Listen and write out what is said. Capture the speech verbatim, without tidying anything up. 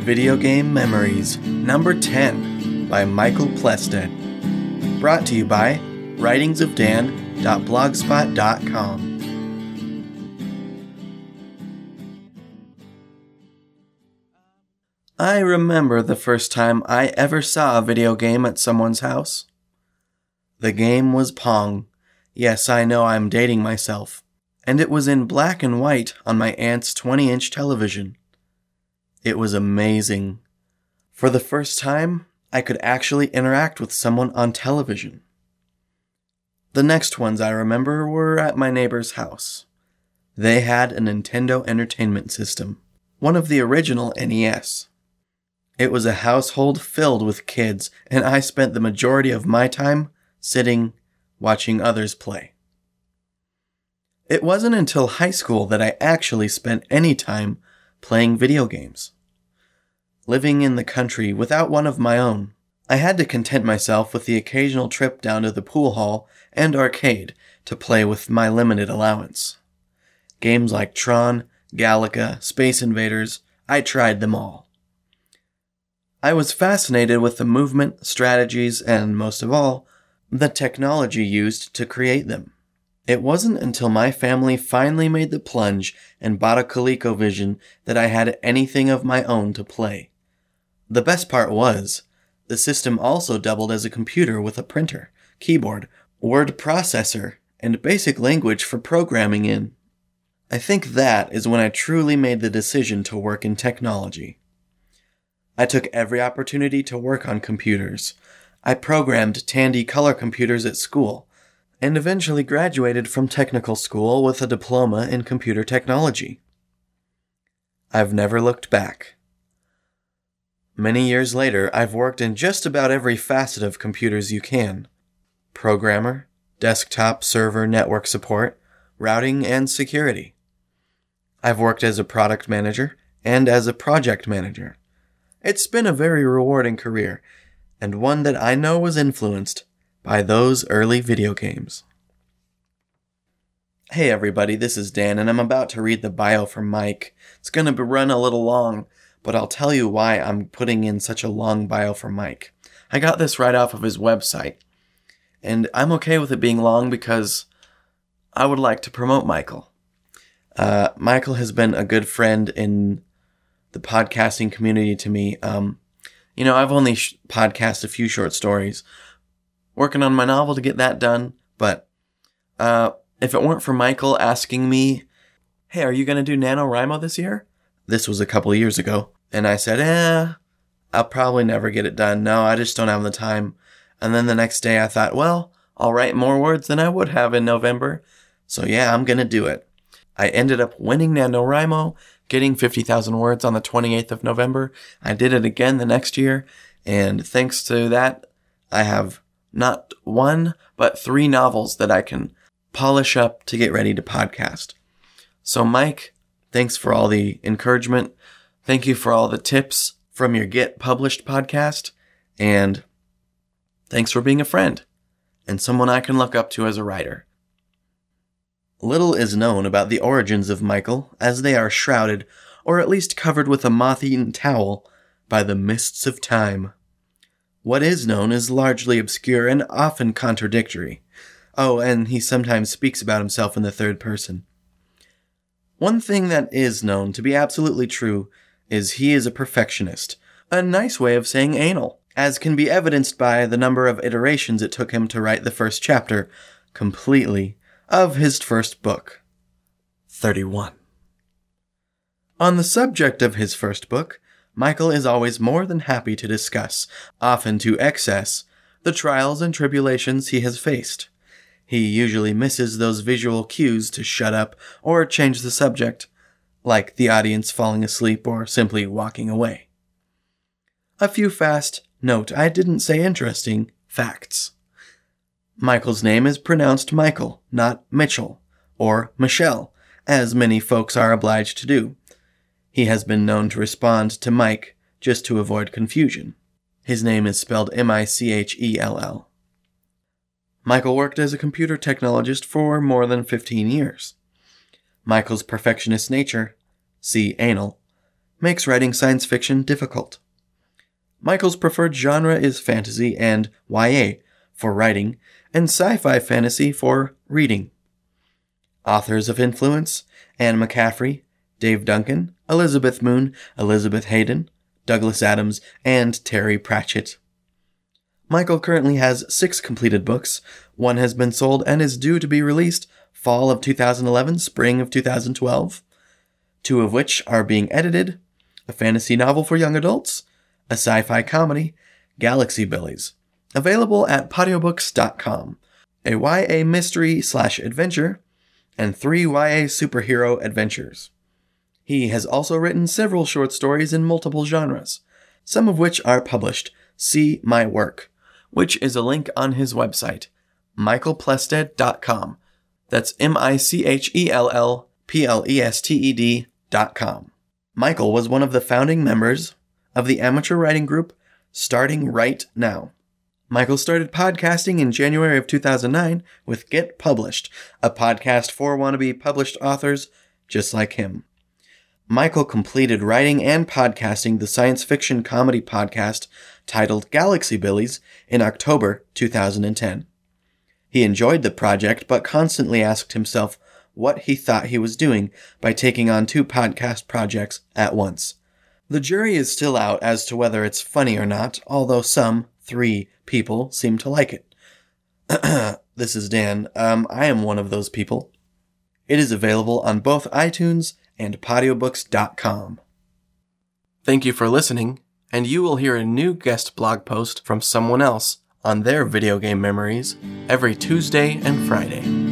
Video Game Memories, number ten, by Michael Plested. Brought to you by writings of dan dot blogspot dot com. I remember the first time I ever saw a video game at someone's house. The game was Pong. Yes, I know I'm dating myself. And it was in black and white on my aunt's twenty-inch television. It was amazing. For the first time, I could actually interact with someone on television. The next ones I remember were at my neighbor's house. They had a Nintendo Entertainment System, one of the original N E S. It was a household filled with kids, and I spent the majority of my time sitting, watching others play. It wasn't until high school that I actually spent any time playing video games. Living in the country without one of my own, I had to content myself with the occasional trip down to the pool hall and arcade to play with my limited allowance. Games like Tron, Galaga, Space Invaders, I tried them all. I was fascinated with the movement, strategies, and most of all, the technology used to create them. It wasn't until my family finally made the plunge and bought a ColecoVision that I had anything of my own to play. The best part was, the system also doubled as a computer with a printer, keyboard, word processor, and basic language for programming in. I think that is when I truly made the decision to work in technology. I took every opportunity to work on computers. I programmed Tandy color computers at school, and eventually graduated from technical school with a diploma in computer technology. I've never looked back. Many years later, I've worked in just about every facet of computers you can. Programmer, desktop, server, network support, routing, and security. I've worked as a product manager and as a project manager. It's been a very rewarding career, and one that I know was influenced by those early video games. Hey everybody, this is Dan, and I'm about to read the bio for Mike. It's going to run a little long, but I'll tell you why I'm putting in such a long bio for Mike. I got this right off of his website, and I'm okay with it being long because I would like to promote Michael. Uh, Michael has been a good friend in the podcasting community to me. Um, you know, I've only sh- podcast a few short stories, working on my novel to get that done, but uh, if it weren't for Michael asking me, hey, are you going to do NaNoWriMo this year? This was a couple of years ago. And I said, eh, I'll probably never get it done. No, I just don't have the time. And then the next day I thought, well, I'll write more words than I would have in November. So yeah, I'm going to do it. I ended up winning NaNoWriMo, getting fifty thousand words on the twenty-eighth of November. I did it again the next year. And thanks to that, I have not one, but three novels that I can polish up to get ready to podcast. So Mike, thanks for all the encouragement. Thank you for all the tips from your Get Published podcast. And thanks for being a friend and someone I can look up to as a writer. Little is known about the origins of Michael, as they are shrouded, or at least covered with a moth-eaten towel, by the mists of time. What is known is largely obscure and often contradictory. Oh, and he sometimes speaks about himself in the third person. One thing that is known to be absolutely true is he is a perfectionist, a nice way of saying anal, as can be evidenced by the number of iterations it took him to write the first chapter, completely, of his first book. thirty-one. On the subject of his first book, Michael is always more than happy to discuss, often to excess, the trials and tribulations he has faced. He usually misses those visual cues to shut up or change the subject, like the audience falling asleep or simply walking away. A few fast, note I didn't say interesting, facts. Michael's name is pronounced Michael, not Mitchell, or Michelle, as many folks are obliged to do. He has been known to respond to Mike just to avoid confusion. His name is spelled M I C H E L L. Michael worked as a computer technologist for more than fifteen years. Michael's perfectionist nature, see anal, makes writing science fiction difficult. Michael's preferred genre is fantasy and Y A for writing, and sci-fi fantasy for reading. Authors of influence: Anne McCaffrey, Dave Duncan, Elizabeth Moon, Elizabeth Hayden, Douglas Adams, and Terry Pratchett. Michael currently has six completed books. One has been sold and is due to be released fall of two thousand eleven, spring of two thousand twelve. Two of which are being edited: a fantasy novel for young adults, a sci-fi comedy, Galaxy Billies, available at podiobooks dot com, a Y A mystery slash adventure, and three Y A superhero adventures. He has also written several short stories in multiple genres, some of which are published. See my work, which is a link on his website, michael plested dot com. That's M I C H E L L P L E S T E D dot com. Michael was one of the founding members of the amateur writing group Starting Right Now. Michael started podcasting in January of two thousand nine with Get Published, a podcast for wannabe published authors just like him. Michael completed writing and podcasting the science fiction comedy podcast titled Galaxy Billies in October two thousand ten. He enjoyed the project, but constantly asked himself what he thought he was doing by taking on two podcast projects at once. The jury is still out as to whether it's funny or not, although some, three, people seem to like it. This is Dan. Um, I am one of those people. It is available on both iTunes and podiobooks dot com. Thank you for listening, and you will hear a new guest blog post from someone else on their video game memories every Tuesday and Friday.